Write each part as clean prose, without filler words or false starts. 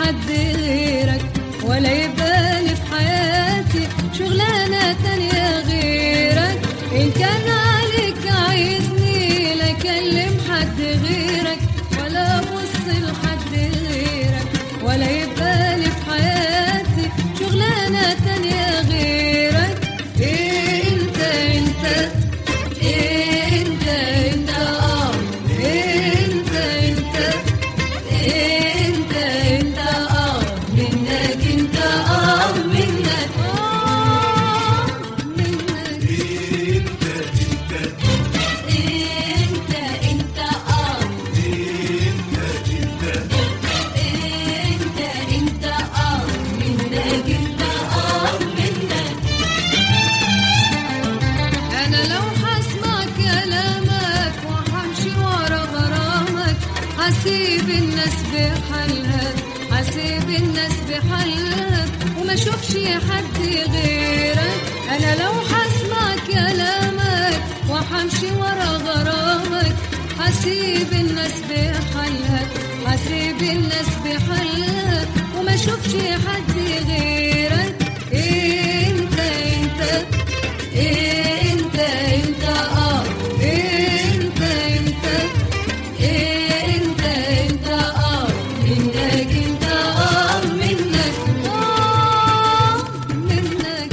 حد غيرك، ولا يبالي في حياتي شغلانة تانية غيرك. إن كان عليك عايزني لا أكلم حد غيرك، ولا أبص لحد غيرك، ولا يبالي في حياتي شغلانة تانية غيرك. إيه أنت أنت، إيه أنت أنت، إيه أنت أنت، إيه أنت أنت، منك أنت، منك، منك. إيه أنت أنت، إيه أنت أنت، إيه أنت أنت، إيه أنت أنت، منك أنت، منك. أنا لو هسمع كلامك وهمشي ورا غرامك، هسيب الناس بحالها، هسيب الناس بحالها، وما اشوفش حد غيرك. أنا لو هسمع كلامك وهمشي ورا غرامك، هسيب الناس بحالها، هسيب الناس بحالها، وما اشوفش حد غيرك. إيه أنت أنت، إيه أنت أنت، إيه أنت أنت، إيه أنت أنت، منك أنت، منك، منك.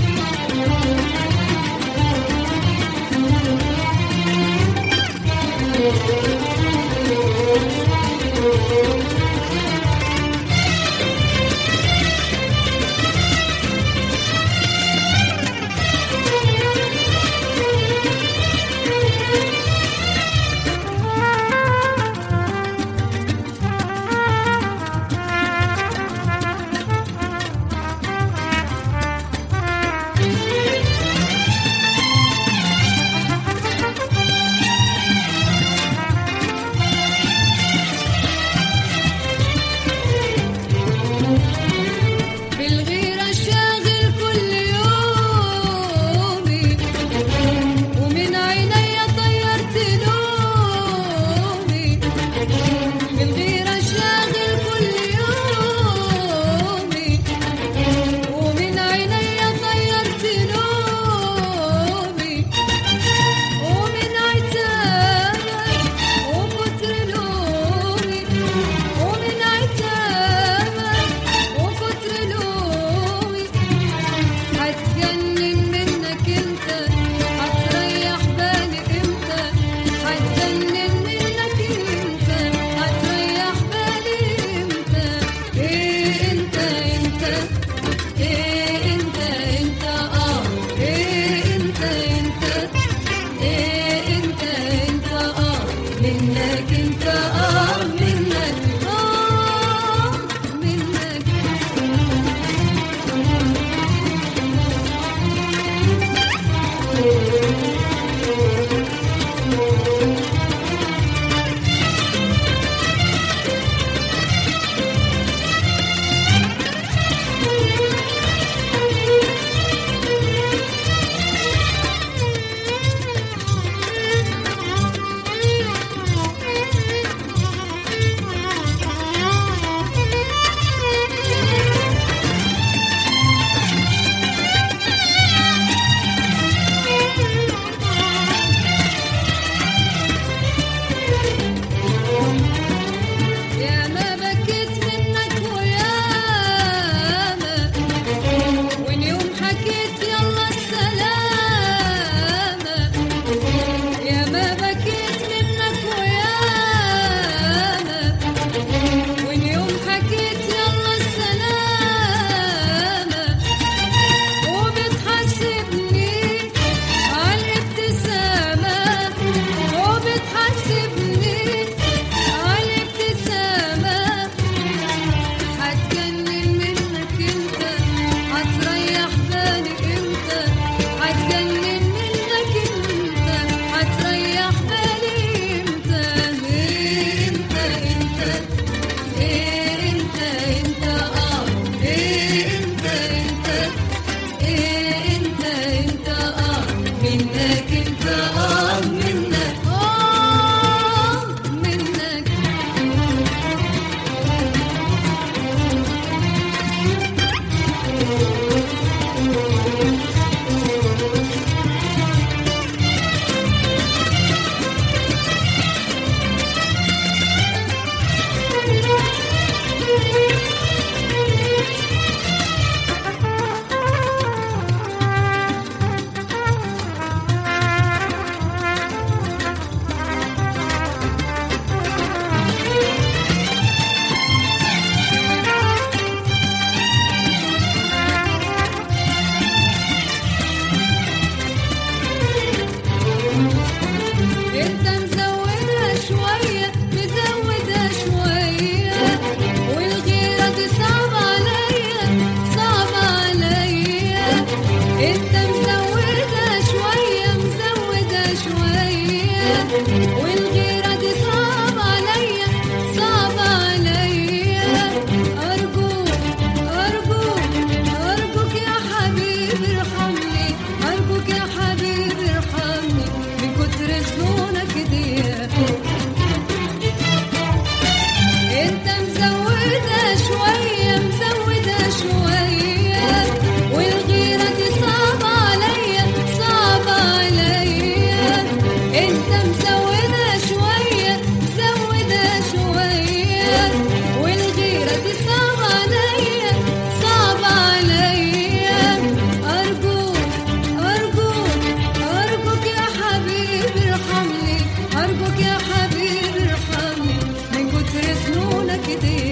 كده